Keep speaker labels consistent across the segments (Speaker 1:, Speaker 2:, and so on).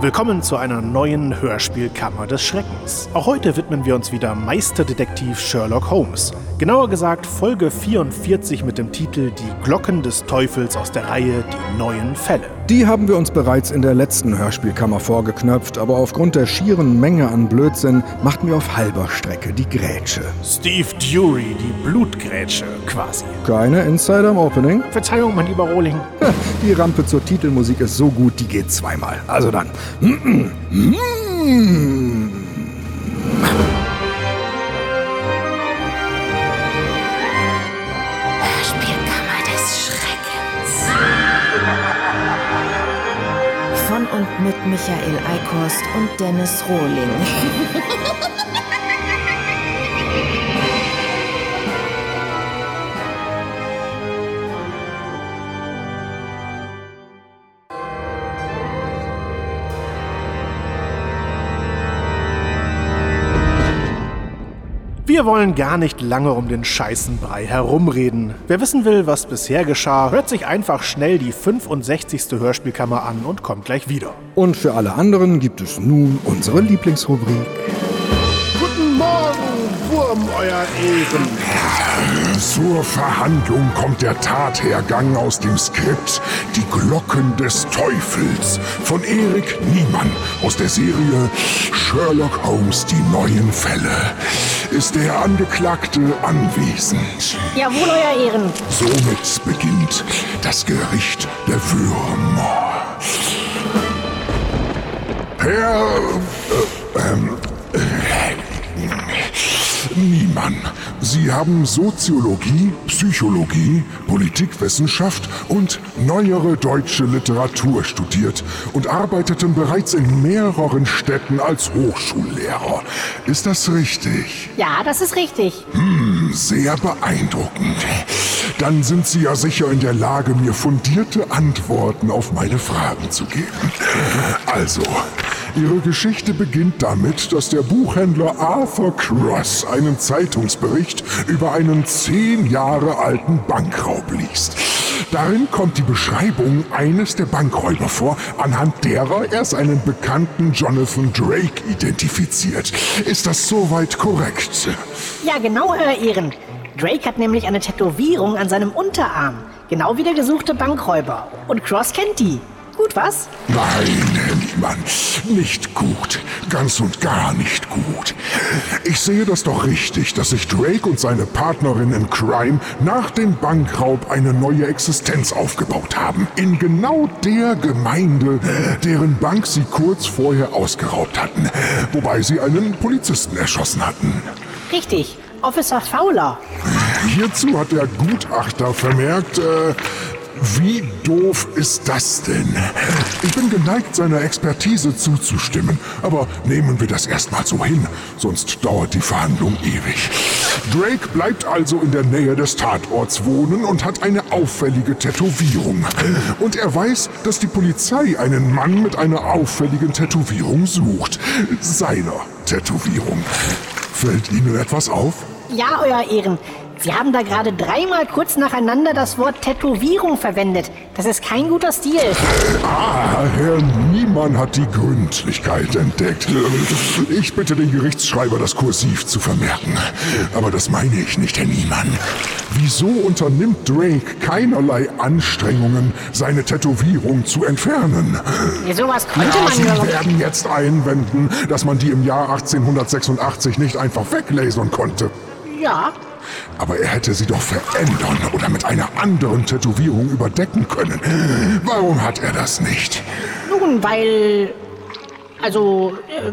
Speaker 1: Willkommen zu einer neuen Hörspielkammer des Schreckens. Auch heute widmen wir uns wieder Meisterdetektiv Sherlock Holmes. Genauer gesagt Folge 44 mit dem Titel Die Glocken des Teufels aus der Reihe Die neuen Fälle.
Speaker 2: Die haben wir uns bereits in der letzten Hörspielkammer vorgeknöpft, aber aufgrund der schieren Menge an Blödsinn machten wir auf halber Strecke die Grätsche.
Speaker 1: Steve Dury, die Blutgrätsche quasi.
Speaker 2: Keine Insider im Opening?
Speaker 1: Verzeihung, mein lieber Rohling.
Speaker 2: Die Rampe zur Titelmusik ist so gut, die geht zweimal. Also dann.
Speaker 3: Hörspielkammer des Schreckens. Von und mit Michael Eickhorst und Dennis Rohling.
Speaker 1: Wir wollen gar nicht lange um den Scheißenbrei herumreden. Wer wissen will, was bisher geschah, hört sich einfach schnell die 65. Hörspielkammer an und kommt gleich wieder.
Speaker 2: Und für alle anderen gibt es nun unsere Lieblingsrubrik.
Speaker 1: Guten Morgen, Wurm, euer Ehren.
Speaker 4: Zur Verhandlung kommt der Tathergang aus dem Skript Die Glocken des Teufels von Erik Niemann aus der Serie Sherlock Holmes, die neuen Fälle. Ist der Angeklagte anwesend?
Speaker 5: Jawohl, euer Ehren.
Speaker 4: Somit beginnt das Gericht der Würmer. Herr Niemann, Sie haben Soziologie, Psychologie, Politikwissenschaft und neuere deutsche Literatur studiert und arbeiteten bereits in mehreren Städten als Hochschullehrer. Ist das richtig?
Speaker 5: Ja, das ist richtig.
Speaker 4: Sehr beeindruckend. Dann sind Sie ja sicher in der Lage, mir fundierte Antworten auf meine Fragen zu geben. Also, Ihre Geschichte beginnt damit, dass der Buchhändler Arthur Cross einen Zeitungsbericht über einen 10 Jahre alten Bankraub liest. Darin kommt die Beschreibung eines der Bankräuber vor, anhand derer er seinen Bekannten Jonathan Drake identifiziert. Ist das soweit korrekt?
Speaker 5: Ja, genau, euer Ehren. Drake hat nämlich eine Tätowierung an seinem Unterarm. Genau wie der gesuchte Bankräuber. Und Cross kennt die. Gut, was?
Speaker 4: Nein, Herr Niemann, nicht gut. Ganz und gar nicht gut. Ich sehe das doch richtig, dass sich Drake und seine Partnerin in Crime nach dem Bankraub eine neue Existenz aufgebaut haben. In genau der Gemeinde, deren Bank sie kurz vorher ausgeraubt hatten. Wobei sie einen Polizisten erschossen hatten.
Speaker 5: Richtig, Officer Fowler.
Speaker 4: Hierzu hat der Gutachter vermerkt, wie doof ist das denn? Ich bin geneigt, seiner Expertise zuzustimmen, aber nehmen wir das erstmal so hin, sonst dauert die Verhandlung ewig. Drake bleibt also in der Nähe des Tatorts wohnen und hat eine auffällige Tätowierung. Und er weiß, dass die Polizei einen Mann mit einer auffälligen Tätowierung sucht. Seiner Tätowierung. Fällt Ihnen etwas auf?
Speaker 5: Ja, euer Ehren. Sie haben da gerade 3-mal kurz nacheinander das Wort Tätowierung verwendet. Das ist kein guter Stil.
Speaker 4: Herr Niemann hat die Gründlichkeit entdeckt. Ich bitte den Gerichtsschreiber, das kursiv zu vermerken. Aber das meine ich nicht, Herr Niemann. Wieso unternimmt Drake keinerlei Anstrengungen, seine Tätowierung zu entfernen?
Speaker 5: Sowas konnte
Speaker 4: Ja, Sie
Speaker 5: man...
Speaker 4: werden jetzt einwenden, dass man die im Jahr 1886 nicht einfach weglasern konnte.
Speaker 5: Ja,
Speaker 4: Aber er hätte sie doch verändern oder mit einer anderen Tätowierung überdecken können. Warum hat er das nicht?
Speaker 5: nun, weil... Also,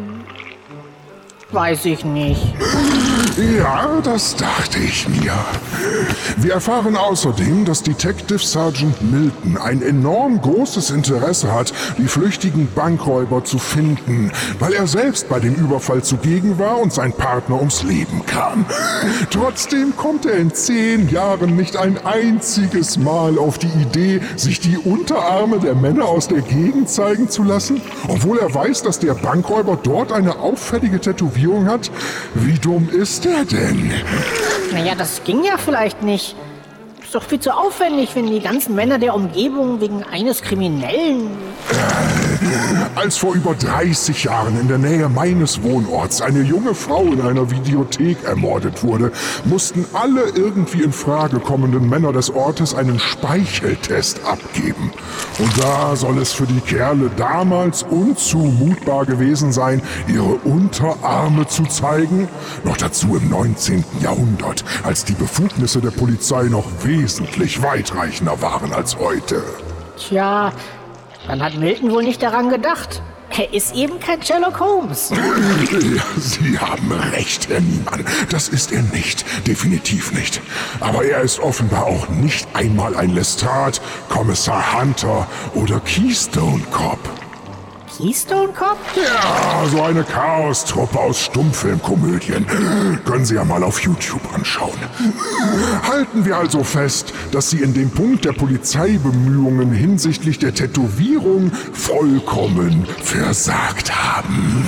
Speaker 5: weiß ich nicht.
Speaker 4: Ja, das dachte ich mir. Wir erfahren außerdem, dass Detective Sergeant Milton ein enorm großes Interesse hat, die flüchtigen Bankräuber zu finden, weil er selbst bei dem Überfall zugegen war und sein Partner ums Leben kam. Trotzdem kommt er in 10 Jahren nicht ein einziges Mal auf die Idee, sich die Unterarme der Männer aus der Gegend zeigen zu lassen, obwohl er weiß, dass der Bankräuber dort eine auffällige Tätowierung hat. Wie dumm ist er denn?
Speaker 5: Naja, das ging ja vielleicht nicht. Ist doch viel zu aufwendig, wenn die ganzen Männer der Umgebung wegen eines Kriminellen...
Speaker 4: Als vor über 30 Jahren in der Nähe meines Wohnorts eine junge Frau in einer Videothek ermordet wurde, mussten alle irgendwie in Frage kommenden Männer des Ortes einen Speicheltest abgeben. Und da soll es für die Kerle damals unzumutbar gewesen sein, ihre Unterarme zu zeigen. Noch dazu im 19. Jahrhundert, als die Befugnisse der Polizei noch wesentlich weitreichender waren als heute.
Speaker 5: Tja, dann hat Milton wohl nicht daran gedacht. Er ist eben kein Sherlock Holmes.
Speaker 4: Ja, Sie haben recht, Herr Niemann. Das ist er nicht. Definitiv nicht. Aber er ist offenbar auch nicht einmal ein Lestat, Kommissar Hunter oder Keystone Cop.
Speaker 5: Keystone Cop?
Speaker 4: Ja, so eine Chaos-Truppe aus Stummfilmkomödien. Können Sie ja mal auf YouTube anschauen. Halten wir also fest, dass Sie in dem Punkt der Polizeibemühungen hinsichtlich der Tätowierung vollkommen versagt haben.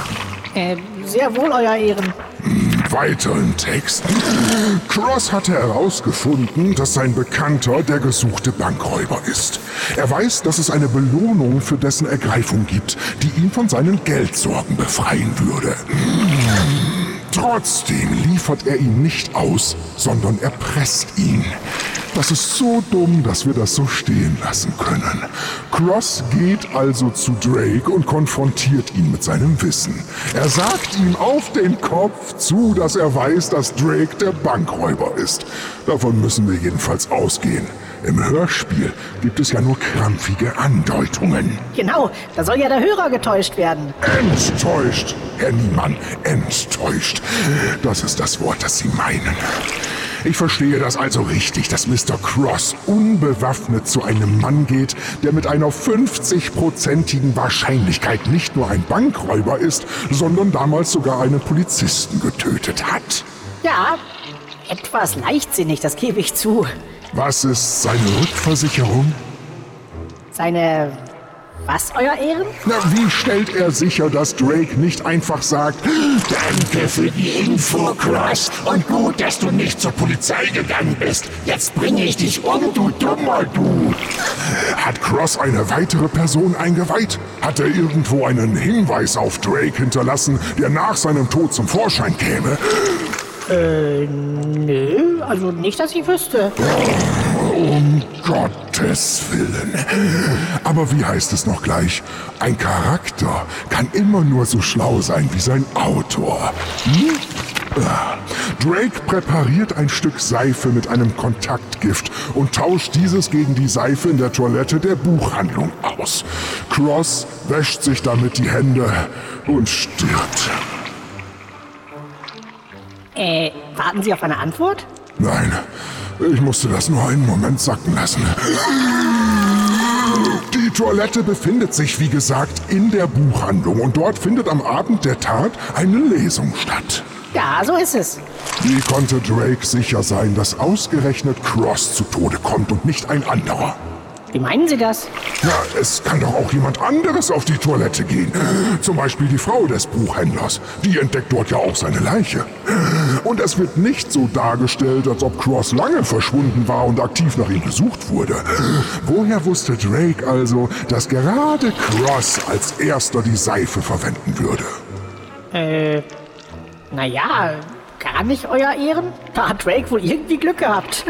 Speaker 5: Sehr wohl, Euer Ehren.
Speaker 4: Weiter im Text. Cross hatte herausgefunden, dass sein Bekannter der gesuchte Bankräuber ist. Er weiß, dass es eine Belohnung für dessen Ergreifung gibt, die ihn von seinen Geldsorgen befreien würde. Trotzdem liefert er ihn nicht aus, sondern erpresst ihn. Das ist so dumm, dass wir das so stehen lassen können. Cross geht also zu Drake und konfrontiert ihn mit seinem Wissen. Er sagt ihm auf den Kopf zu, dass er weiß, dass Drake der Bankräuber ist. Davon müssen wir jedenfalls ausgehen. Im Hörspiel gibt es ja nur krampfige Andeutungen.
Speaker 5: Genau, da soll ja der Hörer getäuscht werden.
Speaker 4: Enttäuscht, Herr Niemann, enttäuscht. Das ist das Wort, das Sie meinen. Ich verstehe das also richtig, dass Mr. Cross unbewaffnet zu einem Mann geht, der mit einer 50-prozentigen Wahrscheinlichkeit nicht nur ein Bankräuber ist, sondern damals sogar einen Polizisten getötet hat.
Speaker 5: Ja, etwas leichtsinnig, das gebe ich zu.
Speaker 4: Was ist seine Rückversicherung?
Speaker 5: Seine... Was, Euer Ehren?
Speaker 4: Na, wie stellt er sicher, dass Drake nicht einfach sagt, danke für die Info, Cross, und gut, dass du nicht zur Polizei gegangen bist. Jetzt bringe ich dich um, du Dummer, du. Hat Cross eine weitere Person eingeweiht? Hat er irgendwo einen Hinweis auf Drake hinterlassen, der nach seinem Tod zum Vorschein käme?
Speaker 5: Nö, also nicht, dass ich wüsste.
Speaker 4: Um Gottes Willen. Aber wie heißt es noch gleich? Ein Charakter kann immer nur so schlau sein wie sein Autor. Drake präpariert ein Stück Seife mit einem Kontaktgift und tauscht dieses gegen die Seife in der Toilette der Buchhandlung aus. Cross wäscht sich damit die Hände und stirbt.
Speaker 5: Warten Sie auf eine Antwort?
Speaker 4: Nein, ich musste das nur einen Moment sacken lassen. Die Toilette befindet sich, wie gesagt, in der Buchhandlung und dort findet am Abend der Tat eine Lesung statt.
Speaker 5: Ja, so ist es.
Speaker 4: Wie konnte Drake sicher sein, dass ausgerechnet Cross zu Tode kommt und nicht ein anderer?
Speaker 5: Wie meinen Sie das?
Speaker 4: Na, es kann doch auch jemand anderes auf die Toilette gehen. Zum Beispiel die Frau des Buchhändlers. Die entdeckt dort ja auch seine Leiche. Und es wird nicht so dargestellt, als ob Cross lange verschwunden war und aktiv nach ihm gesucht wurde. Woher wusste Drake also, dass gerade Cross als erster die Seife verwenden würde?
Speaker 5: Naja, gar nicht, Euer Ehren. Da hat Drake wohl irgendwie Glück gehabt.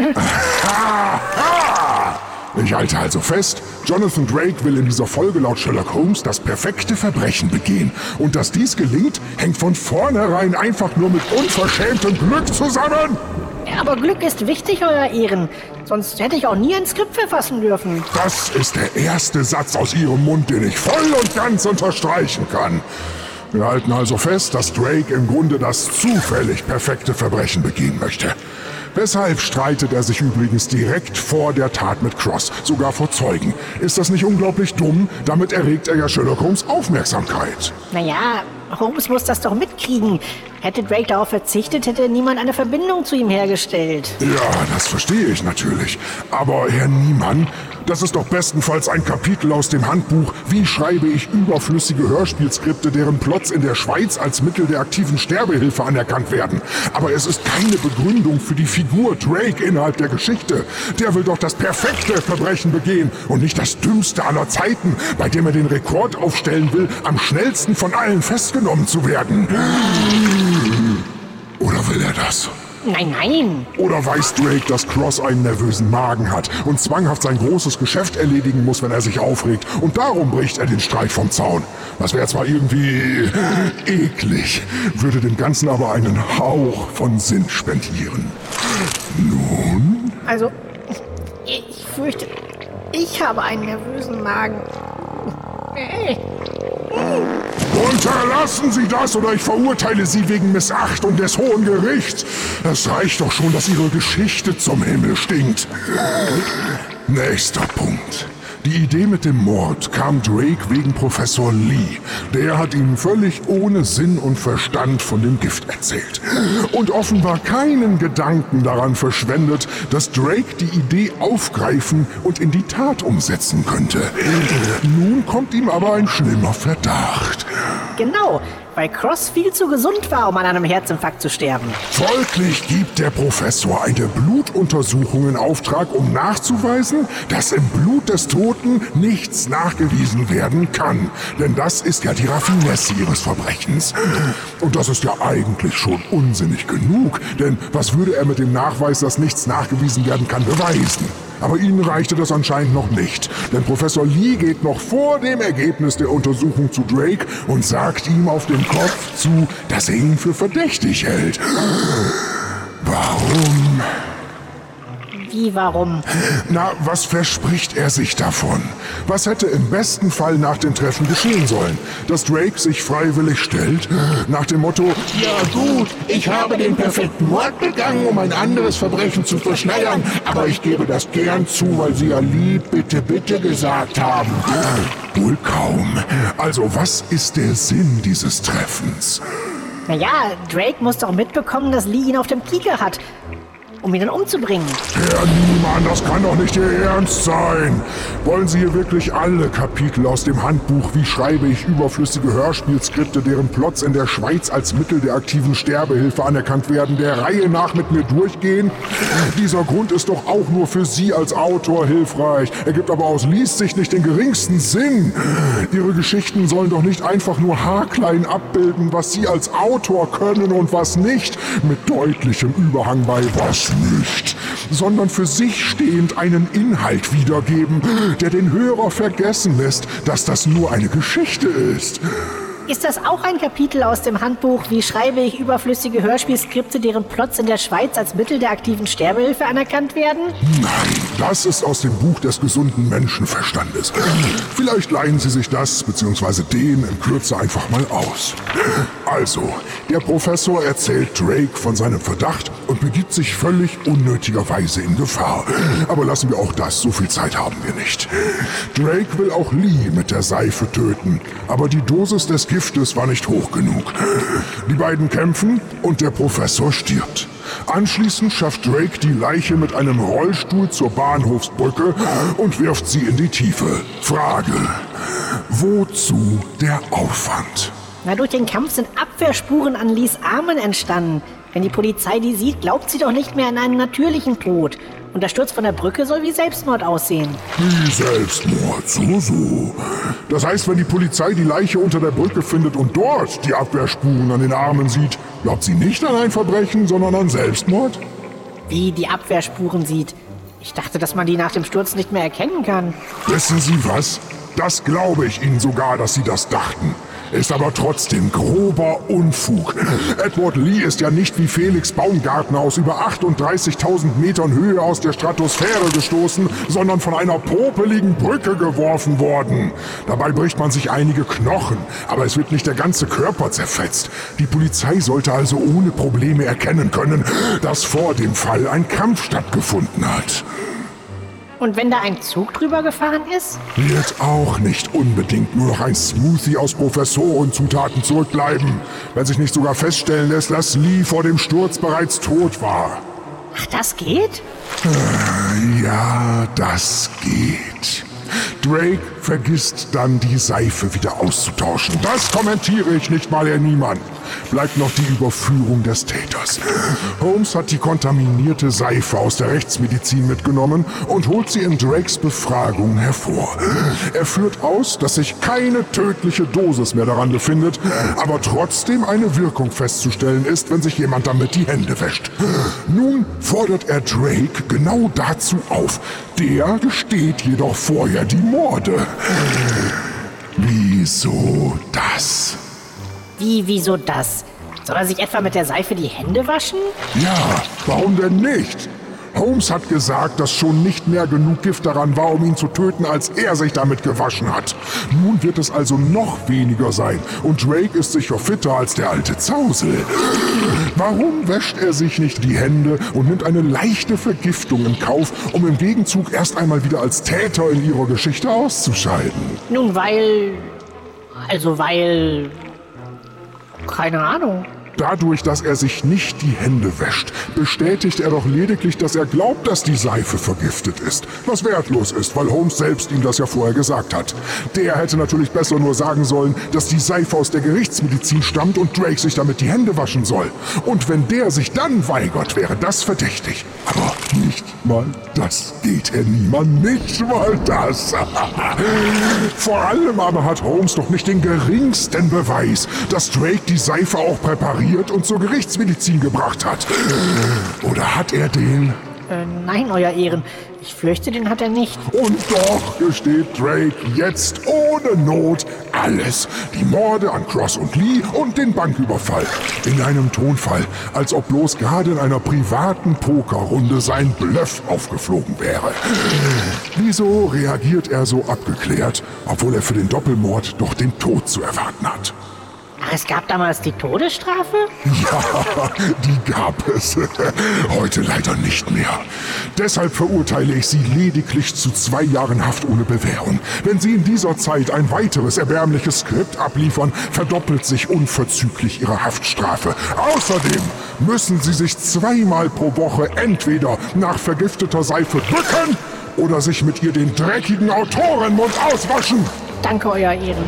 Speaker 4: Ich halte also fest, Jonathan Drake will in dieser Folge laut Sherlock Holmes das perfekte Verbrechen begehen. Und dass dies gelingt, hängt von vornherein einfach nur mit unverschämtem Glück zusammen.
Speaker 5: Ja, aber Glück ist wichtig, Euer Ehren. Sonst hätte ich auch nie ein Skript verfassen dürfen.
Speaker 4: Das ist der erste Satz aus Ihrem Mund, den ich voll und ganz unterstreichen kann. Wir halten also fest, dass Drake im Grunde das zufällig perfekte Verbrechen begehen möchte. Weshalb streitet er sich übrigens direkt vor der Tat mit Cross, sogar vor Zeugen? Ist das nicht unglaublich dumm? Damit erregt er ja Sherlock Holmes Aufmerksamkeit.
Speaker 5: Naja, Holmes muss das doch mitkriegen. Hätte Drake darauf verzichtet, hätte niemand eine Verbindung zu ihm hergestellt.
Speaker 4: Ja, das verstehe ich natürlich. Aber Herr Niemann, Das ist doch bestenfalls ein Kapitel aus dem Handbuch Wie schreibe ich überflüssige Hörspielskripte, deren Plots in der Schweiz als Mittel der aktiven Sterbehilfe anerkannt werden. Aber es ist keine Begründung für die Figur Drake innerhalb der Geschichte. Der will doch das perfekte Verbrechen begehen und nicht das dümmste aller Zeiten, bei dem er den Rekord aufstellen will, am schnellsten von allen festgenommen zu werden. Oder will er das?
Speaker 5: Nein.
Speaker 4: Oder weiß Drake, dass Cross einen nervösen Magen hat und zwanghaft sein großes Geschäft erledigen muss, wenn er sich aufregt. Und darum bricht er den Streit vom Zaun. Das wäre zwar irgendwie eklig, würde dem Ganzen aber einen Hauch von Sinn spendieren. Nun?
Speaker 5: Also, ich fürchte, ich habe einen nervösen Magen.
Speaker 4: Unterlassen Sie das oder ich verurteile Sie wegen Missachtung des Hohen Gerichts. Es reicht doch schon, dass Ihre Geschichte zum Himmel stinkt. Nächster Punkt. Die Idee mit dem Mord kam Drake wegen Professor Lee. Der hat ihm völlig ohne Sinn und Verstand von dem Gift erzählt. Und offenbar keinen Gedanken daran verschwendet, dass Drake die Idee aufgreifen und in die Tat umsetzen könnte. Nun kommt ihm aber ein schlimmer Verdacht.
Speaker 5: Genau, weil Cross viel zu gesund war, um an einem Herzinfarkt zu sterben.
Speaker 4: Folglich gibt der Professor eine Blutuntersuchung in Auftrag, um nachzuweisen, dass im Blut des Toten nichts nachgewiesen werden kann. Denn das ist ja die Raffinesse ihres Verbrechens. Und das ist ja eigentlich schon unsinnig genug, denn was würde er mit dem Nachweis, dass nichts nachgewiesen werden kann, beweisen? Aber ihnen reichte das anscheinend noch nicht, denn Professor Lee geht noch vor dem Ergebnis der Untersuchung zu Drake und sagt ihm auf den Kopf zu, dass er ihn für verdächtig hält. Warum?
Speaker 5: Wie, warum?
Speaker 4: Na, was verspricht er sich davon? Was hätte im besten Fall nach dem Treffen geschehen sollen? Dass Drake sich freiwillig stellt? Nach dem Motto,
Speaker 6: ja gut, ich habe den perfekten Mord begangen, um ein anderes Verbrechen zu verschleiern, aber ich gebe das gern zu, weil Sie ja lieb, bitte, bitte gesagt haben.
Speaker 4: Wohl kaum. Also was ist der Sinn dieses Treffens?
Speaker 5: Naja, Drake muss doch mitbekommen, dass Lee ihn auf dem Kieker hat, um ihn dann umzubringen.
Speaker 4: Herr Niemann, das kann doch nicht Ihr Ernst sein. Wollen Sie hier wirklich alle Kapitel aus dem Handbuch Wie schreibe ich überflüssige Hörspielskripte, deren Plots in der Schweiz als Mittel der aktiven Sterbehilfe anerkannt werden, der Reihe nach mit mir durchgehen? Dieser Grund ist doch auch nur für Sie als Autor hilfreich, ergibt aber aus Lees Sicht nicht den geringsten Sinn. Ihre Geschichten sollen doch nicht einfach nur haarklein abbilden, was Sie als Autor können und was nicht, mit deutlichem Überhang bei was nicht, sondern für sich stehend einen Inhalt wiedergeben, der den Hörer vergessen lässt, dass das nur eine Geschichte ist.
Speaker 5: Ist das auch ein Kapitel aus dem Handbuch Wie schreibe ich überflüssige Hörspielskripte, deren Plots in der Schweiz als Mittel der aktiven Sterbehilfe anerkannt werden?
Speaker 4: Nein, das ist aus dem Buch des gesunden Menschenverstandes. Vielleicht leihen Sie sich das bzw. den in Kürze einfach mal aus. Also, der Professor erzählt Drake von seinem Verdacht und begibt sich völlig unnötigerweise in Gefahr. Aber lassen wir auch das, so viel Zeit haben wir nicht. Drake will auch Lee mit der Seife töten, aber die Dosis des Giftes war nicht hoch genug. Die beiden kämpfen und der Professor stirbt. Anschließend schafft Drake die Leiche mit einem Rollstuhl zur Bahnhofsbrücke und wirft sie in die Tiefe. Frage: Wozu der Aufwand?
Speaker 5: Na, durch den Kampf sind Abwehrspuren an Lees Armen entstanden. Wenn die Polizei die sieht, glaubt sie doch nicht mehr an einen natürlichen Tod. Und der Sturz von der Brücke soll wie Selbstmord aussehen.
Speaker 4: Wie Selbstmord, so. Das heißt, wenn die Polizei die Leiche unter der Brücke findet und dort die Abwehrspuren an den Armen sieht, glaubt sie nicht an ein Verbrechen, sondern an Selbstmord?
Speaker 5: Wie die Abwehrspuren sieht? Ich dachte, dass man die nach dem Sturz nicht mehr erkennen kann.
Speaker 4: Wissen Sie was? Das glaube ich Ihnen sogar, dass Sie das dachten. Ist aber trotzdem grober Unfug. Edward Lee ist ja nicht wie Felix Baumgartner aus über 38.000 Metern Höhe aus der Stratosphäre gestoßen, sondern von einer popeligen Brücke geworfen worden. Dabei bricht man sich einige Knochen, aber es wird nicht der ganze Körper zerfetzt. Die Polizei sollte also ohne Probleme erkennen können, dass vor dem Fall ein Kampf stattgefunden hat.
Speaker 5: Und wenn da ein Zug drüber gefahren ist?
Speaker 4: Wird auch nicht unbedingt nur noch ein Smoothie aus Professorenzutaten zurückbleiben, wenn sich nicht sogar feststellen lässt, dass Lee vor dem Sturz bereits tot war.
Speaker 5: Ach, das geht?
Speaker 4: Ja, das geht. Drake vergisst dann, die Seife wieder auszutauschen. Das kommentiere ich nicht mal, Herr Niemann. Bleibt noch die Überführung des Täters. Holmes hat die kontaminierte Seife aus der Rechtsmedizin mitgenommen und holt sie in Drakes Befragung hervor. Er führt aus, dass sich keine tödliche Dosis mehr daran befindet, aber trotzdem eine Wirkung festzustellen ist, wenn sich jemand damit die Hände wäscht. Nun fordert er Drake genau dazu auf. Der gesteht jedoch vorher die Morde. Wieso das?
Speaker 5: Wieso das? Soll er sich etwa mit der Seife die Hände waschen?
Speaker 4: Ja, warum denn nicht? Holmes hat gesagt, dass schon nicht mehr genug Gift daran war, um ihn zu töten, als er sich damit gewaschen hat. Nun wird es also noch weniger sein und Drake ist sicher fitter als der alte Zausel. Warum wäscht er sich nicht die Hände und nimmt eine leichte Vergiftung in Kauf, um im Gegenzug erst einmal wieder als Täter in ihrer Geschichte auszuscheiden?
Speaker 5: Nun, weil... keine Ahnung.
Speaker 4: Dadurch, dass er sich nicht die Hände wäscht, bestätigt er doch lediglich, dass er glaubt, dass die Seife vergiftet ist. Was wertlos ist, weil Holmes selbst ihm das ja vorher gesagt hat. Der hätte natürlich besser nur sagen sollen, dass die Seife aus der Gerichtsmedizin stammt und Drake sich damit die Hände waschen soll. Und wenn der sich dann weigert, wäre das verdächtig. Aber nicht mal das geht, Herr Niemann, nicht mal das. Vor allem aber hat Holmes doch nicht den geringsten Beweis, dass Drake die Seife auch präpariert und zur Gerichtsmedizin gebracht hat. Oder hat er den?
Speaker 5: Nein, Euer Ehren. Ich fürchte, den hat er nicht.
Speaker 4: Und doch gesteht Drake jetzt ohne Not alles. Die Morde an Cross und Lee und den Banküberfall. In einem Tonfall, als ob bloß gerade in einer privaten Pokerrunde sein Bluff aufgeflogen wäre. Wieso reagiert er so abgeklärt, obwohl er für den Doppelmord doch den Tod zu erwarten hat?
Speaker 5: Ach, es gab damals die Todesstrafe?
Speaker 4: Ja, die gab es. Heute leider nicht mehr. Deshalb verurteile ich Sie lediglich zu 2 Jahren Haft ohne Bewährung. Wenn Sie in dieser Zeit ein weiteres erbärmliches Skript abliefern, verdoppelt sich unverzüglich Ihre Haftstrafe. Außerdem müssen Sie sich 2-mal pro Woche entweder nach vergifteter Seife bücken oder sich mit ihr den dreckigen Autorenmund auswaschen.
Speaker 5: Danke, Euer Ehren.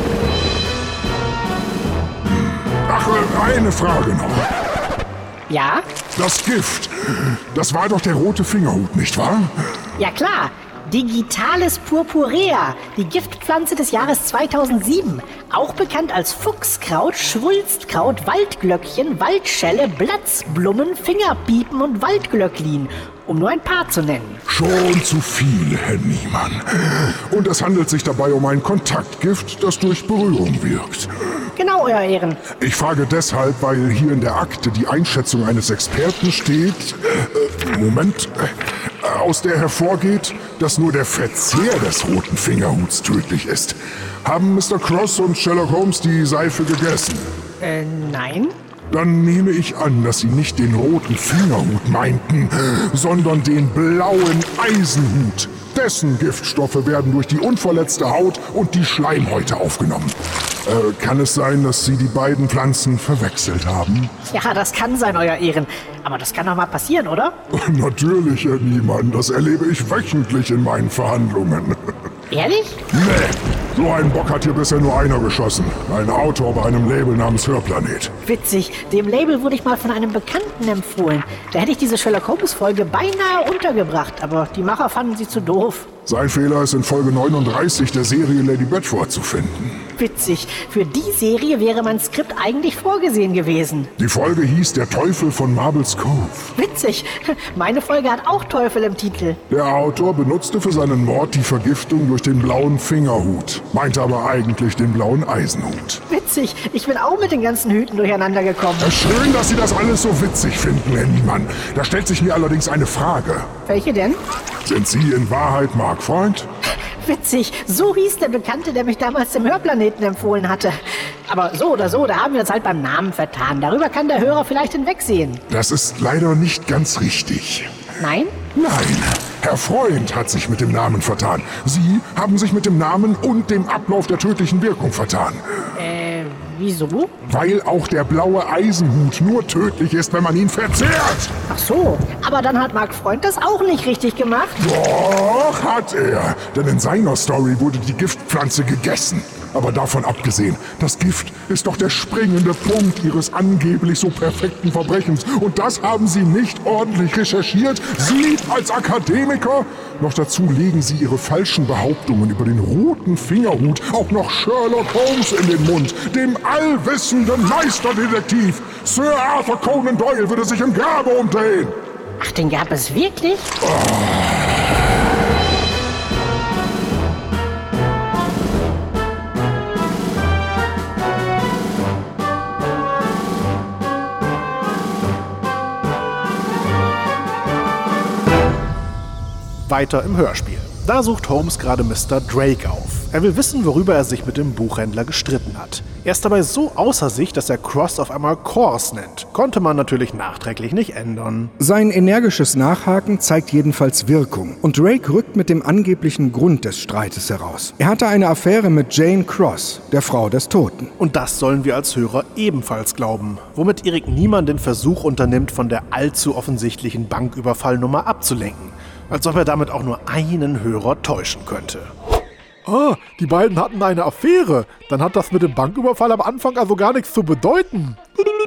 Speaker 4: Ach, eine Frage noch.
Speaker 5: Ja?
Speaker 4: Das Gift, das war doch der rote Fingerhut, nicht wahr?
Speaker 5: Ja klar. Digitalis purpurea, die Giftpflanze des Jahres 2007. Auch bekannt als Fuchskraut, Schwulstkraut, Waldglöckchen, Waldschelle, Blatzblumen, Fingerpiepen und Waldglöcklin. Um nur ein paar zu nennen.
Speaker 4: Schon zu viel, Herr Niemann. Und es handelt sich dabei um ein Kontaktgift, das durch Berührung wirkt.
Speaker 5: Genau, Euer Ehren.
Speaker 4: Ich frage deshalb, weil hier in der Akte die Einschätzung eines Experten steht, aus der hervorgeht, dass nur der Verzehr des roten Fingerhuts tödlich ist. Haben Mr. Cross und Sherlock Holmes die Seife gegessen?
Speaker 5: Nein.
Speaker 4: Dann nehme ich an, dass Sie nicht den roten Fingerhut meinten, sondern den blauen Eisenhut. Dessen Giftstoffe werden durch die unverletzte Haut und die Schleimhäute aufgenommen. Kann es sein, dass Sie die beiden Pflanzen verwechselt haben?
Speaker 5: Ja, das kann sein, Euer Ehren. Aber das kann doch mal passieren, oder?
Speaker 4: Natürlich, Herr Niemann. Das erlebe ich wöchentlich in meinen Verhandlungen.
Speaker 5: Ehrlich?
Speaker 4: Nee, so einen Bock hat hier bisher nur einer geschossen. Ein Autor bei einem Label namens Hörplanet.
Speaker 5: Witzig. Dem Label wurde ich mal von einem Bekannten empfohlen. Da hätte ich diese Sherlock-Holmes-Folge beinahe untergebracht, aber die Macher fanden sie zu doof.
Speaker 4: Sein Fehler ist in Folge 39 der Serie Lady Bedford zu finden.
Speaker 5: Witzig. Für die Serie wäre mein Skript eigentlich vorgesehen gewesen.
Speaker 4: Die Folge hieß Der Teufel von Marbles Cove.
Speaker 5: Witzig. Meine Folge hat auch Teufel im Titel.
Speaker 4: Der Autor benutzte für seinen Mord die Vergiftung durch den blauen Fingerhut, meinte aber eigentlich den blauen Eisenhut.
Speaker 5: Witzig. Ich bin auch mit den ganzen Hüten durcheinander gekommen.
Speaker 4: Schön, dass Sie das alles so witzig finden, Herr Niemann. Da stellt sich mir allerdings eine Frage.
Speaker 5: Welche denn?
Speaker 4: Sind Sie in Wahrheit Mark Freund?
Speaker 5: Witzig, so hieß der Bekannte, der mich damals dem Hörplaneten empfohlen hatte. Aber so oder so, da haben wir uns halt beim Namen vertan. Darüber kann der Hörer vielleicht hinwegsehen.
Speaker 4: Das ist leider nicht ganz richtig.
Speaker 5: Nein?
Speaker 4: Nein, Herr Freund hat sich mit dem Namen vertan. Sie haben sich mit dem Namen und dem Ablauf der tödlichen Wirkung vertan.
Speaker 5: Wieso?
Speaker 4: Weil auch der blaue Eisenhut nur tödlich ist, wenn man ihn verzehrt.
Speaker 5: Ach so, aber dann hat Mark Freund das auch nicht richtig gemacht.
Speaker 4: Doch, hat er. Denn in seiner Story wurde die Giftpflanze gegessen. Aber davon abgesehen, das Gift ist doch der springende Punkt ihres angeblich so perfekten Verbrechens. Und das haben sie nicht ordentlich recherchiert. Sie als Akademiker. Noch dazu legen sie ihre falschen Behauptungen über den roten Fingerhut auch noch Sherlock Holmes in den Mund, dem allwissenden Meisterdetektiv. Sir Arthur Conan Doyle würde sich im Grabe umdrehen.
Speaker 5: Ach, den gab es wirklich?
Speaker 1: Weiter im Hörspiel. Da sucht Holmes gerade Mr. Drake auf. Er will wissen, worüber er sich mit dem Buchhändler gestritten hat. Er ist dabei so außer sich, dass er Cross auf einmal Course nennt. Konnte man natürlich nachträglich nicht ändern.
Speaker 2: Sein energisches Nachhaken zeigt jedenfalls Wirkung. Und Drake rückt mit dem angeblichen Grund des Streites heraus. Er hatte eine Affäre mit Jane Cross, der Frau des Toten.
Speaker 1: Und das sollen wir als Hörer ebenfalls glauben. Womit Erik Niemann den Versuch unternimmt, von der allzu offensichtlichen Banküberfallnummer abzulenken. Als ob er damit auch nur einen Hörer täuschen könnte.
Speaker 7: Ah, die beiden hatten eine Affäre. Dann hat das mit dem Banküberfall am Anfang also gar nichts zu bedeuten.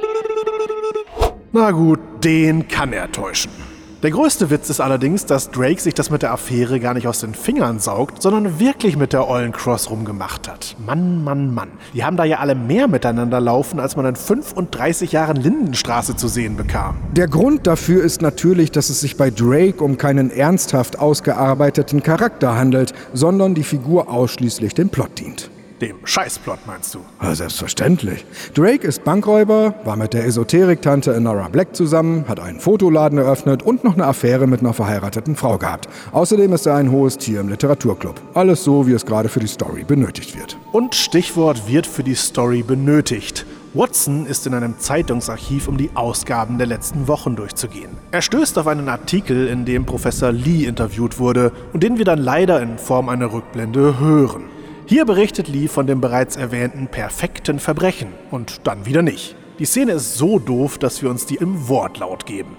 Speaker 1: Na gut, den kann er täuschen. Der größte Witz ist allerdings, dass Drake sich das mit der Affäre gar nicht aus den Fingern saugt, sondern wirklich mit der ollen Cross rumgemacht hat. Mann, Mann, Mann. Die haben da ja alle mehr miteinander laufen, als man in 35 Jahren Lindenstraße zu sehen bekam.
Speaker 2: Der Grund dafür ist natürlich, dass es sich bei Drake um keinen ernsthaft ausgearbeiteten Charakter handelt, sondern die Figur ausschließlich dem Plot dient.
Speaker 1: Dem Scheißplot meinst du?
Speaker 2: Ja, selbstverständlich. Drake ist Bankräuber, war mit der Esoterik-Tante Nora Black zusammen, hat einen Fotoladen eröffnet und noch eine Affäre mit einer verheirateten Frau gehabt. Außerdem ist er ein hohes Tier im Literaturclub. Alles so, wie es gerade für die Story benötigt wird.
Speaker 1: Und Stichwort wird für die Story benötigt. Watson ist in einem Zeitungsarchiv, um die Ausgaben der letzten Wochen durchzugehen. Er stößt auf einen Artikel, in dem Professor Lee interviewt wurde und den wir dann leider in Form einer Rückblende hören. Hier berichtet Lee von dem bereits erwähnten perfekten Verbrechen und dann wieder nicht. Die Szene ist so doof, dass wir uns die im Wortlaut geben.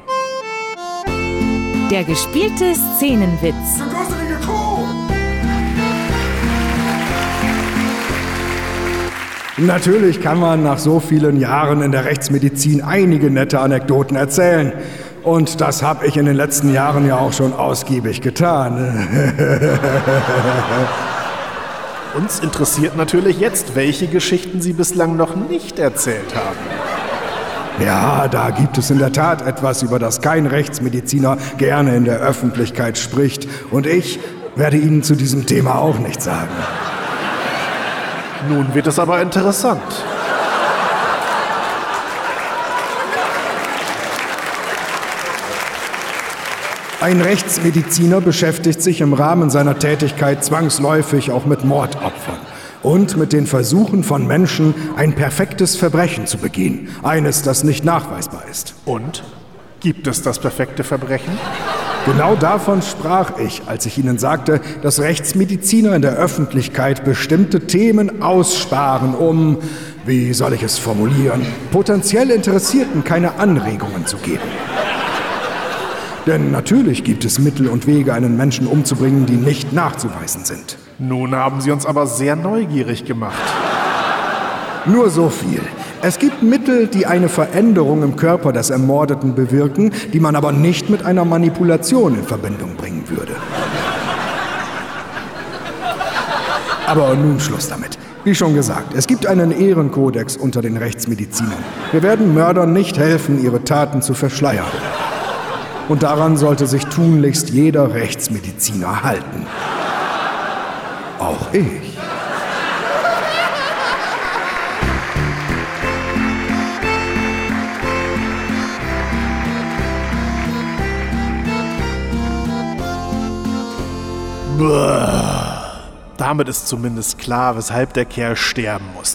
Speaker 3: Der gespielte Szenenwitz.
Speaker 2: Natürlich kann man nach so vielen Jahren in der Rechtsmedizin einige nette Anekdoten erzählen. Und das habe ich in den letzten Jahren ja auch schon ausgiebig getan.
Speaker 1: Uns interessiert natürlich jetzt, welche Geschichten Sie bislang noch nicht erzählt haben.
Speaker 2: Ja, da gibt es in der Tat etwas, über das kein Rechtsmediziner gerne in der Öffentlichkeit spricht. Und ich werde Ihnen zu diesem Thema auch nichts sagen.
Speaker 1: Nun wird es aber interessant.
Speaker 2: Ein Rechtsmediziner beschäftigt sich im Rahmen seiner Tätigkeit zwangsläufig auch mit Mordopfern und mit den Versuchen von Menschen, ein perfektes Verbrechen zu begehen. Eines, das nicht nachweisbar ist.
Speaker 1: Und? Gibt es das perfekte Verbrechen?
Speaker 2: Genau davon sprach ich, als ich Ihnen sagte, dass Rechtsmediziner in der Öffentlichkeit bestimmte Themen aussparen, um, wie soll ich es formulieren, potenziell Interessierten keine Anregungen zu geben. Denn natürlich gibt es Mittel und Wege, einen Menschen umzubringen, die nicht nachzuweisen sind.
Speaker 1: Nun haben Sie uns aber sehr neugierig gemacht.
Speaker 2: Nur so viel. Es gibt Mittel, die eine Veränderung im Körper des Ermordeten bewirken, die man aber nicht mit einer Manipulation in Verbindung bringen würde. Aber nun Schluss damit. Wie schon gesagt, es gibt einen Ehrenkodex unter den Rechtsmedizinern. Wir werden Mördern nicht helfen, ihre Taten zu verschleiern. Und daran sollte sich tunlichst jeder Rechtsmediziner halten. Auch ich.
Speaker 1: Damit ist zumindest klar, weshalb der Kerl sterben musste.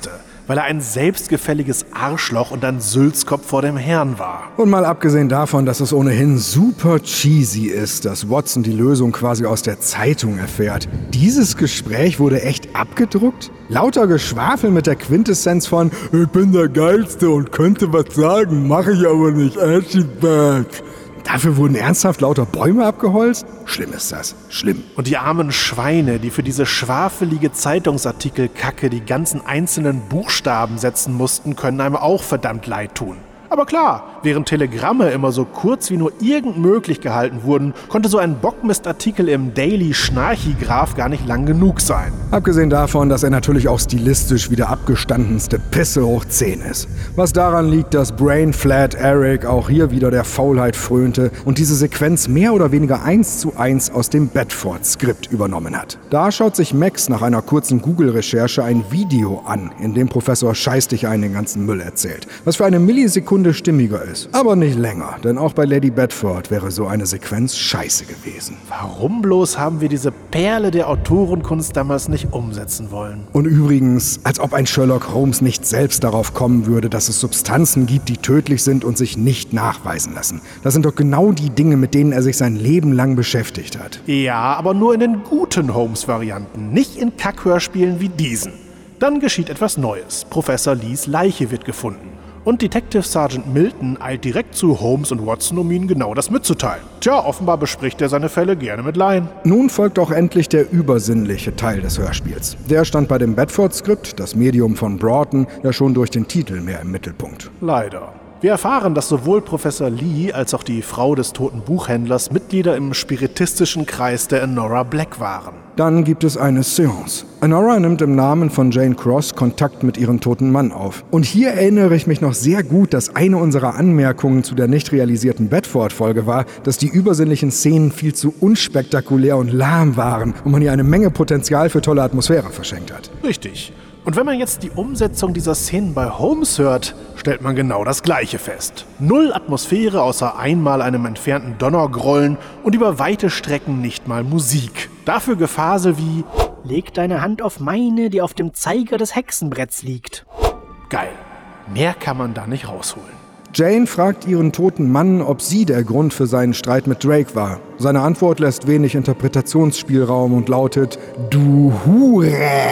Speaker 1: weil er ein selbstgefälliges Arschloch und ein Sülzkopf vor dem Herrn war.
Speaker 2: Und mal abgesehen davon, dass es ohnehin super cheesy ist, dass Watson die Lösung quasi aus der Zeitung erfährt. Dieses Gespräch wurde echt abgedruckt? Lauter Geschwafel mit der Quintessenz von "Ich bin der Geilste und könnte was sagen, mache ich aber nicht, Archibald." Dafür wurden ernsthaft lauter Bäume abgeholzt? Schlimm ist das. Schlimm.
Speaker 1: Und die armen Schweine, die für diese schwafelige Zeitungsartikel-Kacke die ganzen einzelnen Buchstaben setzen mussten, können einem auch verdammt leid tun. Aber klar, während Telegramme immer so kurz wie nur irgend möglich gehalten wurden, konnte so ein Bockmistartikel im Daily Schnarchigraph gar nicht lang genug sein.
Speaker 2: Abgesehen davon, dass er natürlich auch stilistisch wie der abgestandenste Pisse hoch 10 ist. Was daran liegt, dass Brain Flat Eric auch hier wieder der Faulheit frönte und diese Sequenz mehr oder weniger 1:1 aus dem Bedford-Skript übernommen hat. Da schaut sich Max nach einer kurzen Google-Recherche ein Video an, in dem Professor Scheißdich den ganzen Müll erzählt, was für eine Millisekunde stimmiger ist. Aber nicht länger, denn auch bei Lady Bedford wäre so eine Sequenz scheiße gewesen.
Speaker 1: Warum bloß haben wir diese Perle der Autorenkunst damals nicht umsetzen wollen?
Speaker 2: Und übrigens, als ob ein Sherlock Holmes nicht selbst darauf kommen würde, dass es Substanzen gibt, die tödlich sind und sich nicht nachweisen lassen. Das sind doch genau die Dinge, mit denen er sich sein Leben lang beschäftigt hat.
Speaker 1: Ja, aber nur in den guten Holmes-Varianten, nicht in Kackhörspielen wie diesen. Dann geschieht etwas Neues. Professor Lees Leiche wird gefunden. Und Detective Sergeant Milton eilt direkt zu Holmes und Watson, um ihnen genau das mitzuteilen. Tja, offenbar bespricht er seine Fälle gerne mit Laien.
Speaker 2: Nun folgt auch endlich der übersinnliche Teil des Hörspiels. Der stand bei dem Bedford-Skript, das Medium von Broughton, ja schon durch den Titel mehr im Mittelpunkt.
Speaker 1: Leider. Wir erfahren, dass sowohl Professor Lee als auch die Frau des toten Buchhändlers Mitglieder im spiritistischen Kreis der Enora Black waren.
Speaker 2: Dann gibt es eine Seance. Enora nimmt im Namen von Jane Cross Kontakt mit ihrem toten Mann auf. Und hier erinnere ich mich noch sehr gut, dass eine unserer Anmerkungen zu der nicht realisierten Bedford-Folge war, dass die übersinnlichen Szenen viel zu unspektakulär und lahm waren und man hier eine Menge Potenzial für tolle Atmosphäre verschenkt hat.
Speaker 1: Richtig. Und wenn man jetzt die Umsetzung dieser Szenen bei Holmes hört, stellt man genau das Gleiche fest. Null Atmosphäre außer einmal einem entfernten Donnergrollen und über weite Strecken nicht mal Musik. Dafür Gefasel wie
Speaker 5: "Leg deine Hand auf meine, die auf dem Zeiger des Hexenbretts liegt."
Speaker 1: geil. Mehr kann man da nicht rausholen.
Speaker 2: Jane fragt ihren toten Mann, ob sie der Grund für seinen Streit mit Drake war. Seine Antwort lässt wenig Interpretationsspielraum und lautet: "Du Hure!"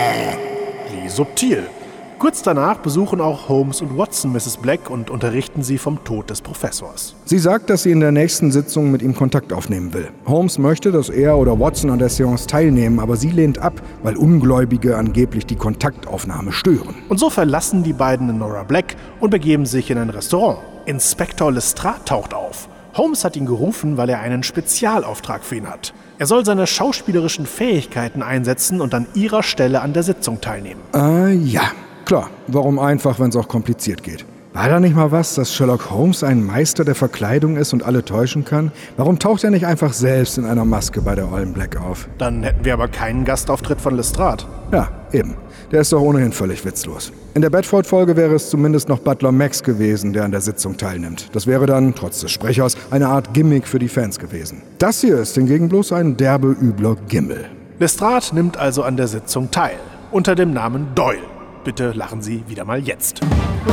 Speaker 1: Wie subtil. Kurz danach besuchen auch Holmes und Watson Mrs. Black und unterrichten sie vom Tod des Professors.
Speaker 2: Sie sagt, dass sie in der nächsten Sitzung mit ihm Kontakt aufnehmen will. Holmes möchte, dass er oder Watson an der Seance teilnehmen, aber sie lehnt ab, weil Ungläubige angeblich die Kontaktaufnahme stören.
Speaker 1: Und so verlassen die beiden Enora Black und begeben sich in ein Restaurant. Inspektor Lestrade taucht auf. Holmes hat ihn gerufen, weil er einen Spezialauftrag für ihn hat. Er soll seine schauspielerischen Fähigkeiten einsetzen und an ihrer Stelle an der Sitzung teilnehmen.
Speaker 2: Ja, klar. Warum einfach, wenn es auch kompliziert geht? War da nicht mal was, dass Sherlock Holmes ein Meister der Verkleidung ist und alle täuschen kann? Warum taucht er nicht einfach selbst in einer Maske bei der Ollen Black auf?
Speaker 1: Dann hätten wir aber keinen Gastauftritt von Lestrade.
Speaker 2: Ja, eben. Der ist doch ohnehin völlig witzlos. In der Bedford-Folge wäre es zumindest noch Butler Max gewesen, der an der Sitzung teilnimmt. Das wäre dann, trotz des Sprechers, eine Art Gimmick für die Fans gewesen. Das hier ist hingegen bloß ein derbe, übler Gimmel.
Speaker 1: Lestrade nimmt also an der Sitzung teil, unter dem Namen Doyle. Bitte lachen Sie wieder mal jetzt.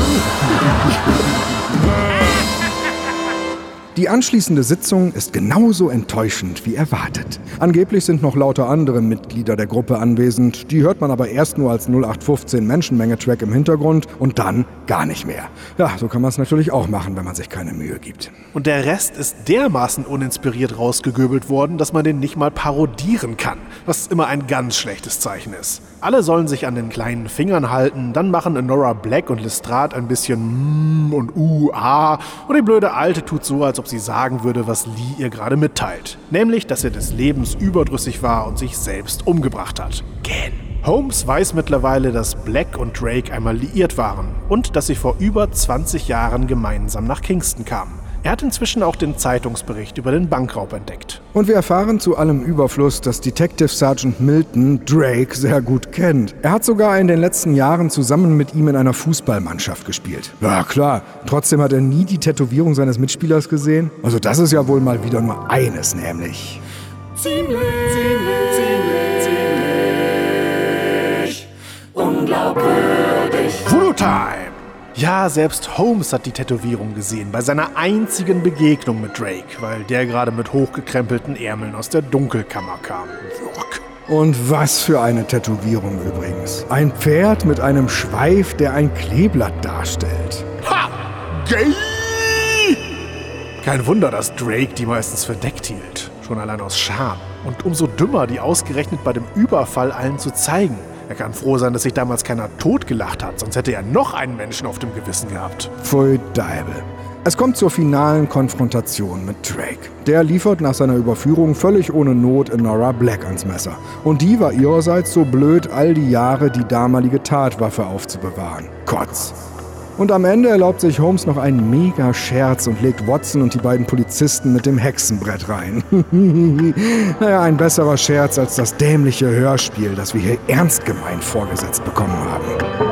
Speaker 2: Die anschließende Sitzung ist genauso enttäuschend wie erwartet. Angeblich sind noch lauter andere Mitglieder der Gruppe anwesend, die hört man aber erst nur als 0815 Menschenmenge-Track im Hintergrund und dann gar nicht mehr. Ja, so kann man es natürlich auch machen, wenn man sich keine Mühe gibt.
Speaker 1: Und der Rest ist dermaßen uninspiriert rausgegöbelt worden, dass man den nicht mal parodieren kann, was immer ein ganz schlechtes Zeichen ist. Alle sollen sich an den kleinen Fingern halten, dann machen Enora Black und Lestrade ein bisschen und und die blöde Alte tut so, als ob sie sagen würde, was Lee ihr gerade mitteilt. Nämlich, dass er des Lebens überdrüssig war und sich selbst umgebracht hat. Holmes weiß mittlerweile, dass Black und Drake einmal liiert waren und dass sie vor über 20 Jahren gemeinsam nach Kingston kamen. Er hat inzwischen auch den Zeitungsbericht über den Bankraub entdeckt.
Speaker 2: Und wir erfahren zu allem Überfluss, dass Detective Sergeant Milton Drake sehr gut kennt. Er hat sogar in den letzten Jahren zusammen mit ihm in einer Fußballmannschaft gespielt. Ja klar, trotzdem hat er nie die Tätowierung seines Mitspielers gesehen. Also das ist ja wohl mal wieder nur eines, nämlich
Speaker 8: ziemlich unglaubwürdig.
Speaker 1: Voodoo Showtime! Ja, selbst Holmes hat die Tätowierung gesehen, bei seiner einzigen Begegnung mit Drake, weil der gerade mit hochgekrempelten Ärmeln aus der Dunkelkammer kam. Wirk.
Speaker 2: Und was für eine Tätowierung übrigens. Ein Pferd mit einem Schweif, der ein Kleeblatt darstellt.
Speaker 1: Ha! Gay! Kein Wunder, dass Drake die meistens verdeckt hielt. Schon allein aus Scham. Und umso dümmer, die ausgerechnet bei dem Überfall allen zu zeigen. Er kann froh sein, dass sich damals keiner totgelacht hat, sonst hätte er noch einen Menschen auf dem Gewissen gehabt.
Speaker 2: Pfui Deibel. Es kommt zur finalen Konfrontation mit Drake. Der liefert nach seiner Überführung völlig ohne Not Nora Black ans Messer. Und die war ihrerseits so blöd, all die Jahre die damalige Tatwaffe aufzubewahren. Kotz. Und am Ende erlaubt sich Holmes noch einen Mega-Scherz und legt Watson und die beiden Polizisten mit dem Hexenbrett rein. Naja, ein besserer Scherz als das dämliche Hörspiel, das wir hier ernst gemeint vorgesetzt bekommen haben.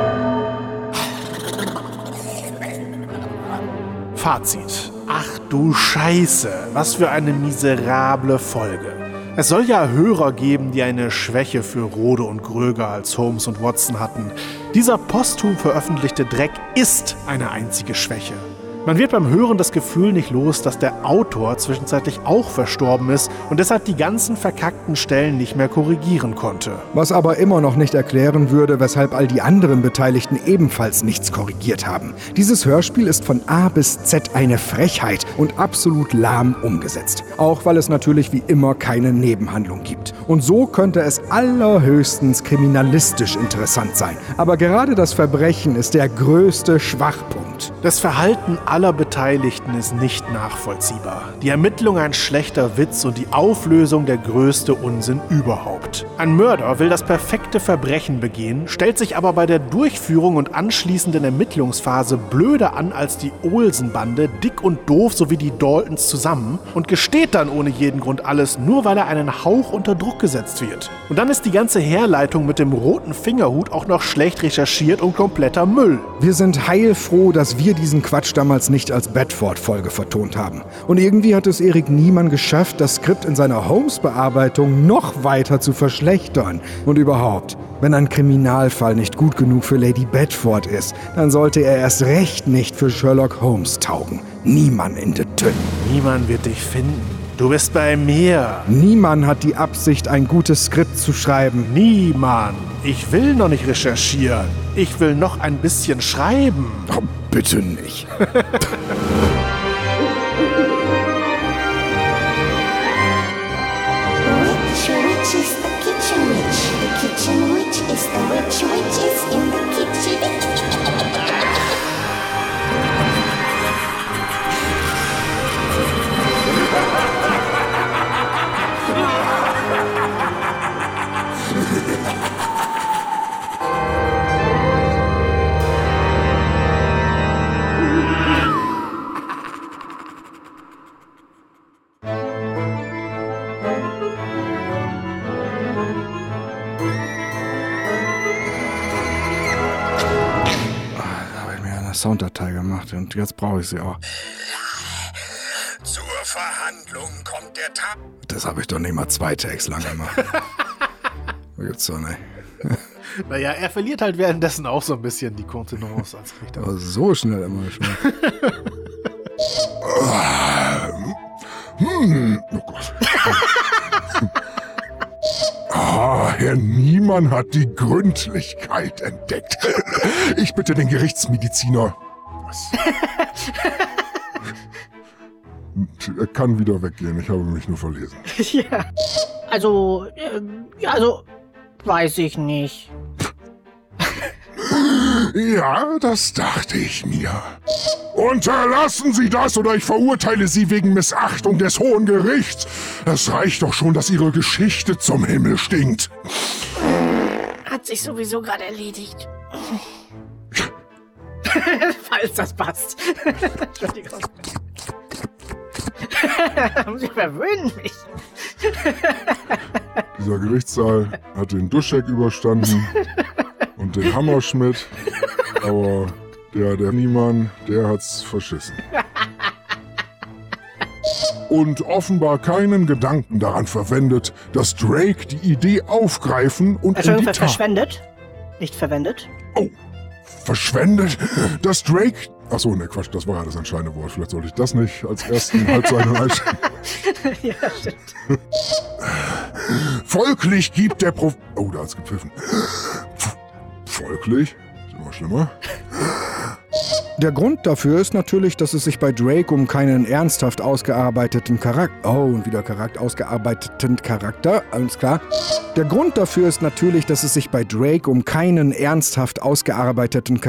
Speaker 1: Fazit. Ach du Scheiße, was für eine miserable Folge. Es soll ja Hörer geben, die eine Schwäche für Rode und Gröger als Holmes und Watson hatten. Dieser posthum veröffentlichte Dreck ist eine einzige Schwäche. Man wird beim Hören das Gefühl nicht los, dass der Autor zwischenzeitlich auch verstorben ist und deshalb die ganzen verkackten Stellen nicht mehr korrigieren konnte.
Speaker 2: Was aber immer noch nicht erklären würde, weshalb all die anderen Beteiligten ebenfalls nichts korrigiert haben. Dieses Hörspiel ist von A bis Z eine Frechheit und absolut lahm umgesetzt. Auch weil es natürlich wie immer keine Nebenhandlung gibt. Und so könnte es allerhöchstens kriminalistisch interessant sein. Aber gerade das Verbrechen ist der größte Schwachpunkt.
Speaker 1: Das Verhalten aller Beteiligten ist nicht nachvollziehbar. Die Ermittlung ein schlechter Witz und die Auflösung der größte Unsinn überhaupt. Ein Mörder will das perfekte Verbrechen begehen, stellt sich aber bei der Durchführung und anschließenden Ermittlungsphase blöder an als die Olsen-Bande, dick und doof sowie die Daltons zusammen und gesteht dann ohne jeden Grund alles, nur weil er einen Hauch unter Druck gesetzt wird. Und dann ist die ganze Herleitung mit dem roten Fingerhut auch noch schlecht recherchiert und kompletter Müll.
Speaker 2: Wir sind heilfroh, dass wir diesen Quatsch damals nicht als Bedford-Folge vertont haben. Und irgendwie hat es Erik Niemann geschafft, das Skript in seiner Holmes-Bearbeitung noch weiter zu verschlechtern. Und überhaupt, wenn ein Kriminalfall nicht gut genug für Lady Bedford ist, dann sollte er erst recht nicht für Sherlock Holmes taugen. Niemann in der Tünn.
Speaker 1: Niemand wird dich finden. Du bist bei mir.
Speaker 2: Niemann hat die Absicht, ein gutes Skript zu schreiben.
Speaker 1: Niemand. Ich will noch nicht recherchieren. Ich will noch ein bisschen schreiben.
Speaker 2: Oh, bitte nicht.
Speaker 8: Which is the kitchen witch? The kitchen witch is the witch which is in the kitchen.
Speaker 2: Sounddatei gemacht und jetzt brauche ich sie auch.
Speaker 6: Zur Verhandlung kommt der Tag.
Speaker 2: Das habe ich doch nicht mal 2 Takes lang gemacht. Das gibt's doch nicht.
Speaker 1: Naja, er verliert halt währenddessen auch so ein bisschen die Kontenance als Richter.
Speaker 2: Aber so schnell immer schon.
Speaker 4: Oh Gott. Herr Niemann hat die Gründlichkeit entdeckt. Ich bitte den Gerichtsmediziner. Was? Er kann wieder weggehen, ich habe mich nur verlesen.
Speaker 5: Ja. Also, weiß ich nicht.
Speaker 4: Ja, das dachte ich mir. Unterlassen Sie das oder ich verurteile Sie wegen Missachtung des Hohen Gerichts. Es reicht doch schon, dass Ihre Geschichte zum Himmel stinkt.
Speaker 5: Hat sich sowieso gerade erledigt. Falls das passt. Entschuldigung. Sie verwöhnen mich.
Speaker 4: Dieser Gerichtssaal hat den Duschek überstanden und den Hammerschmidt, aber der Niemann, der hat's verschissen. Und offenbar keinen Gedanken daran verwendet, dass Drake die Idee aufgreifen und in die Tat...
Speaker 5: Verschwendet? Nicht verwendet?
Speaker 4: Oh, verschwendet, dass Drake... Achso, ne, Quatsch, das war ja das entscheidende Wort. Vielleicht sollte ich das nicht als ersten Halbseiten einstellen.
Speaker 5: Ja, stimmt.
Speaker 4: Folglich gibt der Oh, da hat's gepfiffen. Folglich? Ist immer schlimmer.
Speaker 2: Der Grund dafür ist natürlich, dass es sich bei Drake um keinen ernsthaft ausgearbeiteten Charakter... Oh, und wieder ausgearbeiteten Charakter, alles klar. Der Grund dafür ist natürlich, dass es sich bei Drake um keinen ernsthaft ausgearbeiteten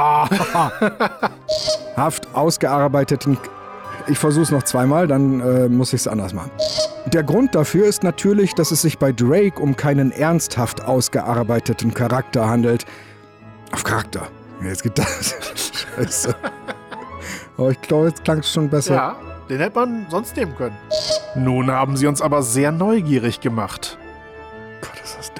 Speaker 2: Ich versuch's noch zweimal, dann muss ich's anders machen. Der Grund dafür ist natürlich, dass es sich bei Drake um keinen ernsthaft ausgearbeiteten Charakter handelt. Auf Charakter. Jetzt geht das. Scheiße. Aber ich glaube, jetzt klang es schon besser.
Speaker 1: Ja, den hätte man sonst nehmen können. Nun haben sie uns aber sehr neugierig gemacht.
Speaker 2: Gott, ist das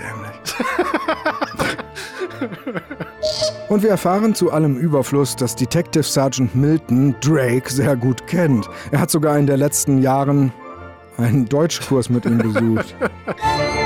Speaker 2: dämlich. Und wir erfahren zu allem Überfluss, dass Detective Sergeant Milton Drake sehr gut kennt. Er hat sogar in den letzten Jahren einen Deutschkurs mit ihm besucht.